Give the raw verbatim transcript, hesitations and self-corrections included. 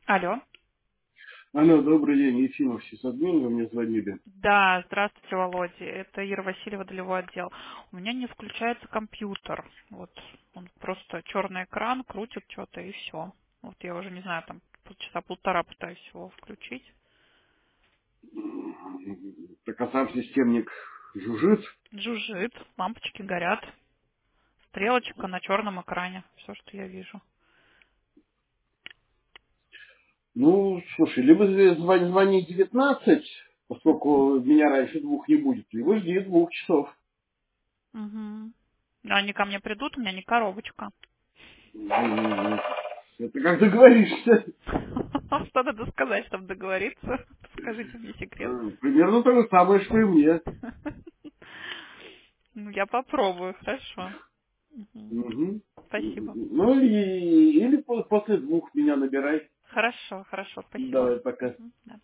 Алло. Алло, добрый день, Ефимов, сисадмин, вы мне звонили. Да, здравствуйте, Володя. Это Ира Васильева, долевой отдел. У меня не включается компьютер. Вот он просто черный экран, крутит что-то и все. Вот я уже не знаю, там часа полтора пытаюсь его включить. Так а сам системник жужжит? Жужжит, лампочки горят, стрелочка на черном экране. Все, что я вижу. Ну, слушай, либо звони, звони девятнадцать, поскольку меня раньше двух не будет, либо жди двух часов. Угу. Они ко мне придут, у меня не коробочка. М, Это как договоришься. Что надо сказать, чтобы договориться? Скажите мне секрет. Э, Примерно то же самое, что и мне. Ну, я попробую, хорошо. Мгм. Мгм. Спасибо. Ну, и- или по- после двух меня набирай. Хорошо, хорошо, спасибо. Давай, пока. Мгм. Да.